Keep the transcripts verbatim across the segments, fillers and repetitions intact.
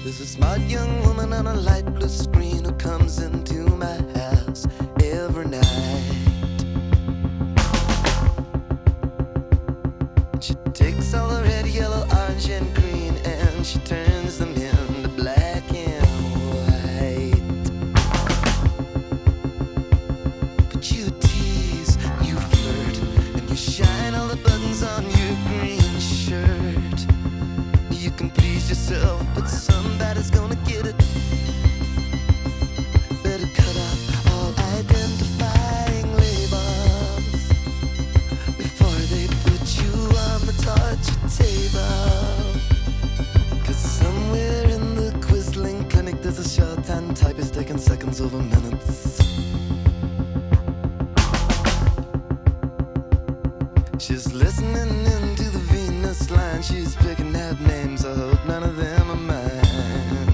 There's a smart young woman on a light blue screen who comes into my house every night. She takes all the red, yellow, orange, and green and she turns them into black and white. But you tease, you flirt, and you shine all the buttons on your green shirt. You can please yourself, but somebody's gonna get it. Better cut off all identifying labels before they put you on the torture table. Cause somewhere in the Quisling clinic there's a shorthand typist taking seconds over minutes. She's listening into the Venus line. She's picking out names, I hope none of them are mine.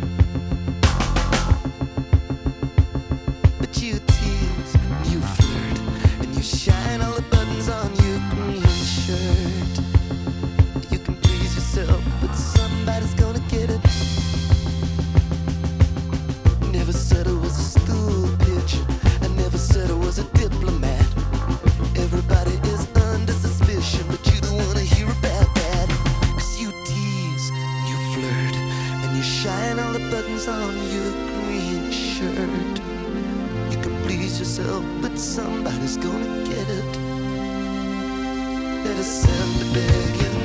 But you tease, you flirt, and you shine all the buttons on your green shirt. You can please yourself, but somebody's gonna get it. Never said I was a stool pigeon, I never said I was a diplomat. Everybody is under suspicion, but you don't wanna hear about that. Cause you tease, you flirt, and you shine all the buttons on your green shirt. You can please yourself, but somebody's gonna get it. Better send a begging